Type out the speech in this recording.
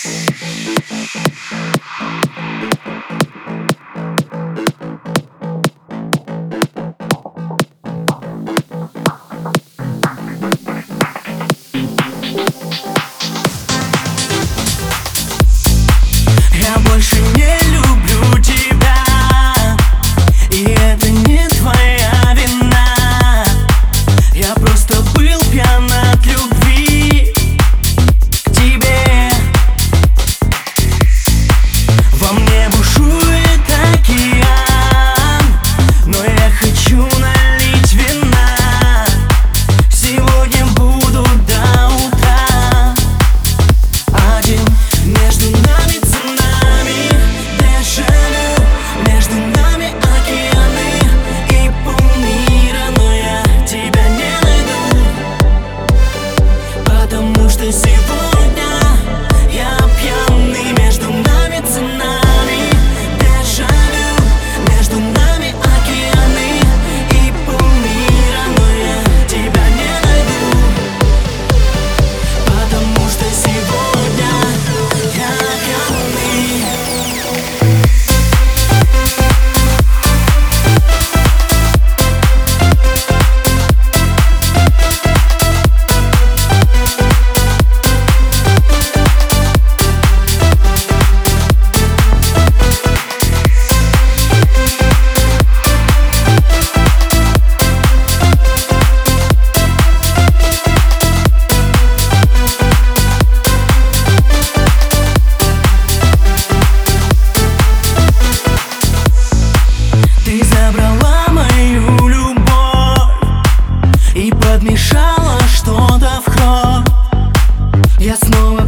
Я больше не люблю тебя, и это не твоя вина. Я просто был пьян от любви к тебе. Во мне бушует океан, но я хочу налить вина. Сегодня буду до утра один. Между нами цунами, дежавю, между нами океаны и полмира, но я тебя не найду, потому что сегодня я пьяный. Между нами цунами, дежавю, между нами океаны и полмира, но я тебя не найду, потому что сегодня я пьяный. Ты забрала мою любовь и подмешала что-то в кровь. Я снова